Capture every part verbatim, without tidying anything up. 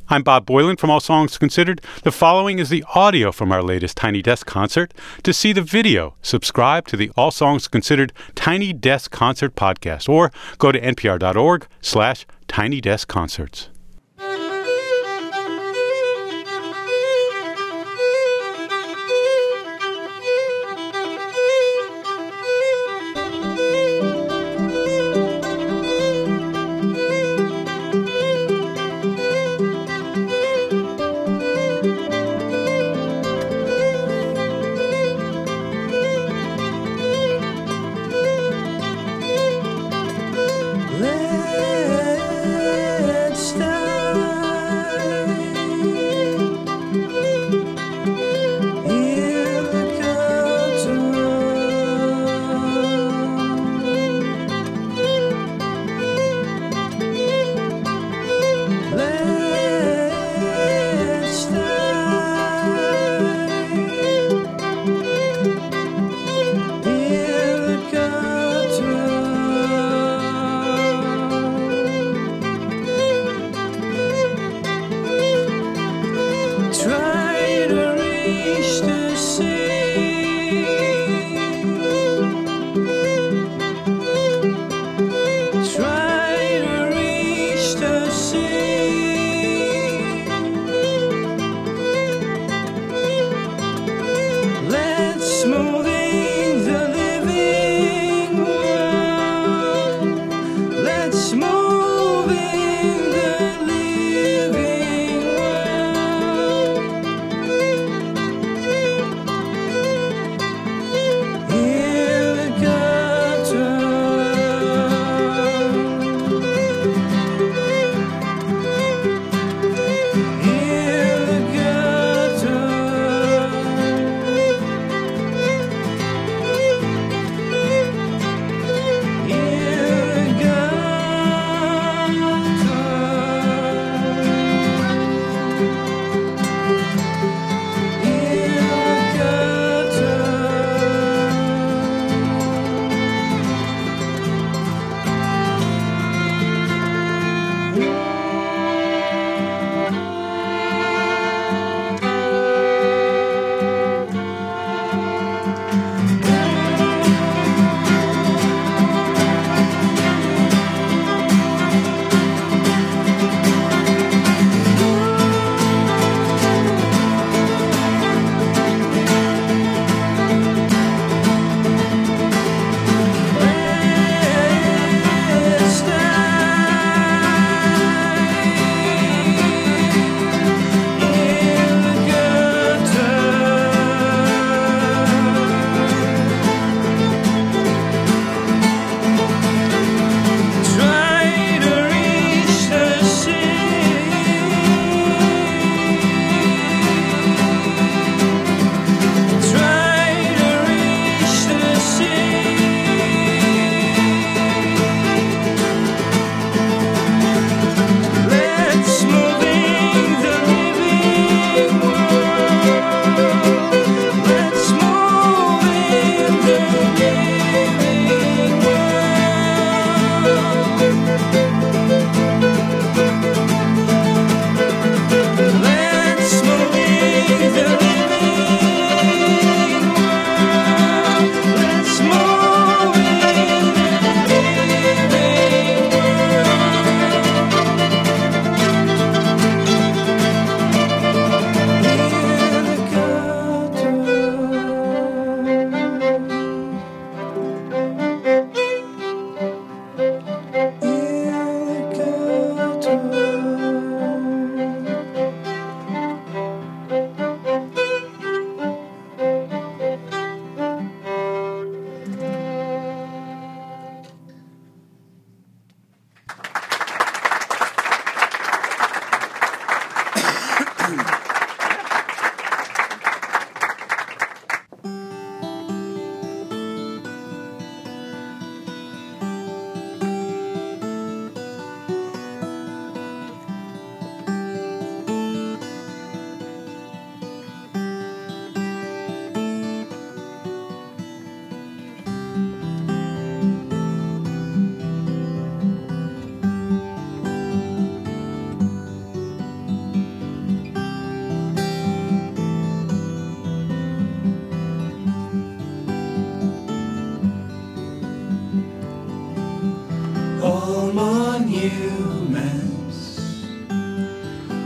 I'm Bob Boylan from All Songs Considered. The following is the audio from our latest Tiny Desk concert. To see the video, subscribe to the All Songs Considered Tiny Desk Concert podcast or go to npr.org slash Tiny Desk Concerts. Let's start.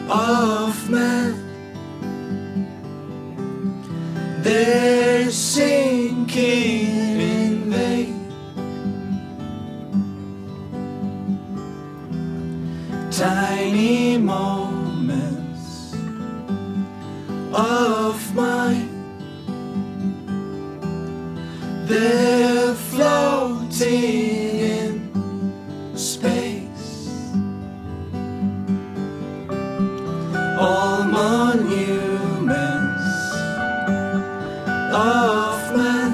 of man. They're sinking in vain. Tiny moments of mine, they're floating in space. All monuments of man,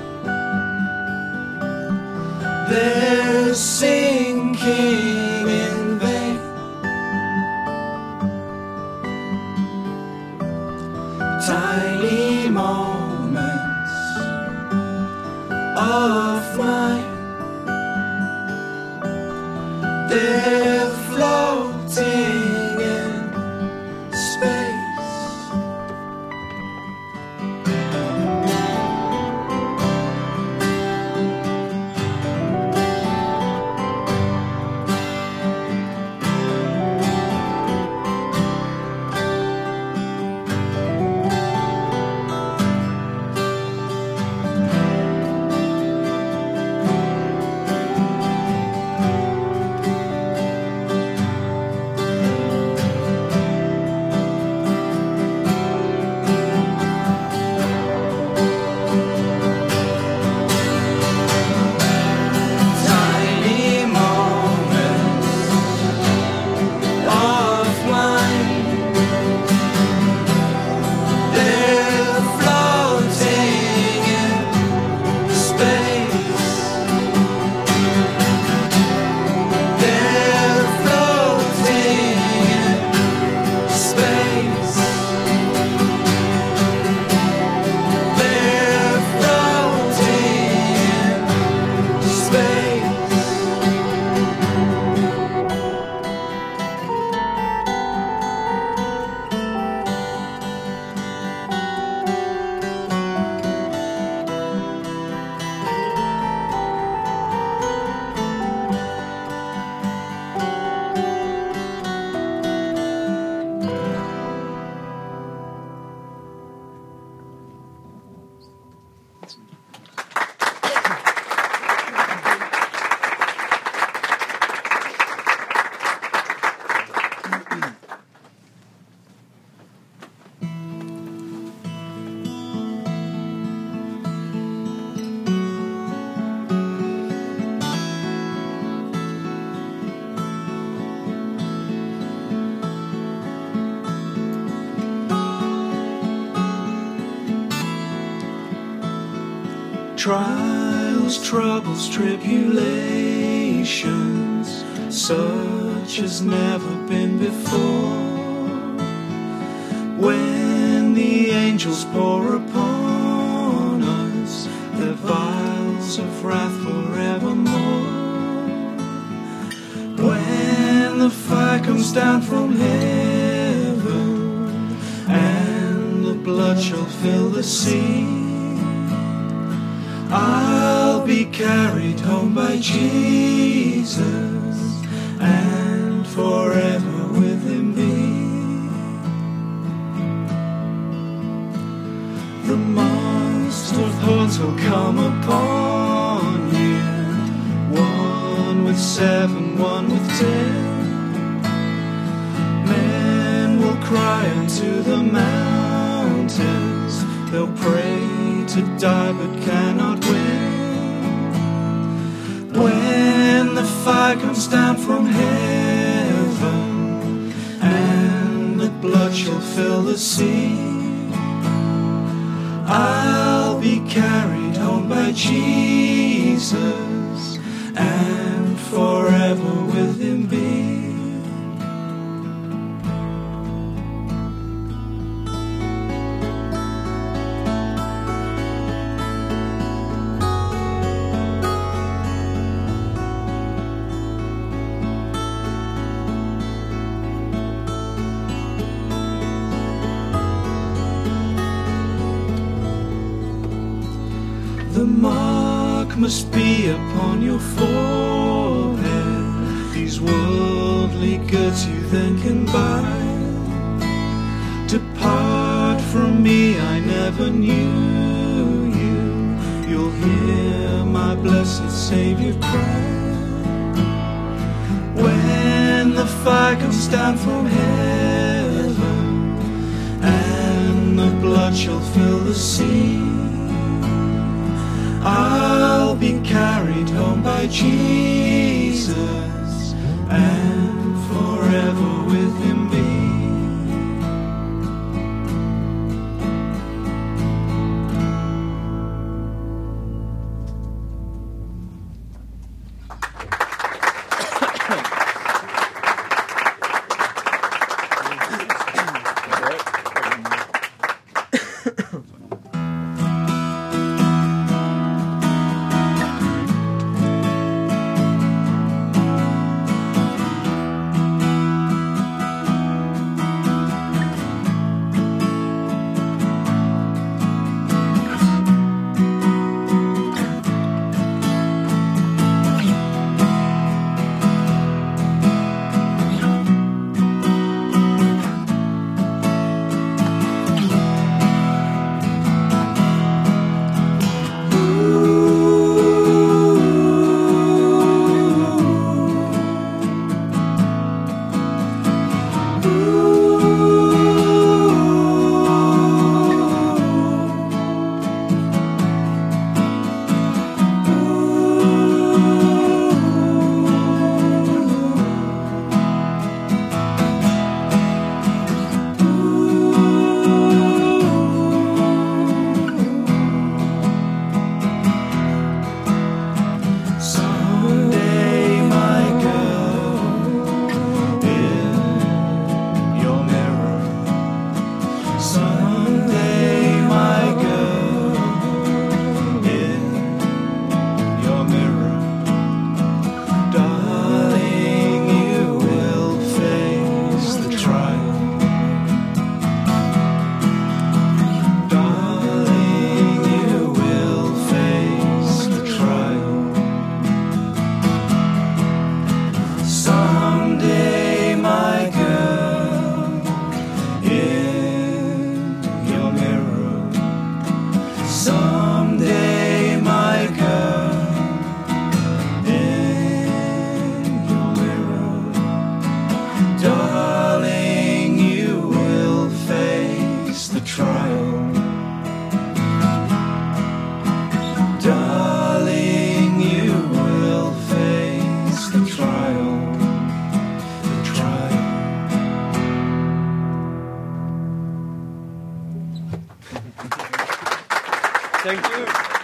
they're sinking in vain. Tiny moments of mine, they're floating in space. Trials, troubles, tribulations, such as never been before. When the angels pour upon us their vials of wrath forevermore. When the fire comes down from heaven and the blood shall fill the sea, I'll be carried home by Jesus and forever with him be. The monster thoughts will come upon you, one with seven, one with ten. Men will cry unto the mountains, they'll pray to die but cannot win. When the fire comes down from heaven and the blood shall fill the sea, I'll be carried home by Jesus and forever with him be. The mark must be upon your forehead, these worldly goods you then can buy. Depart from me, I never knew you. You'll hear my blessed Savior cry when the fire comes down from heaven and the blood shall fill the sea. I'll be carried home by Jesus and forever with him be. Thank you.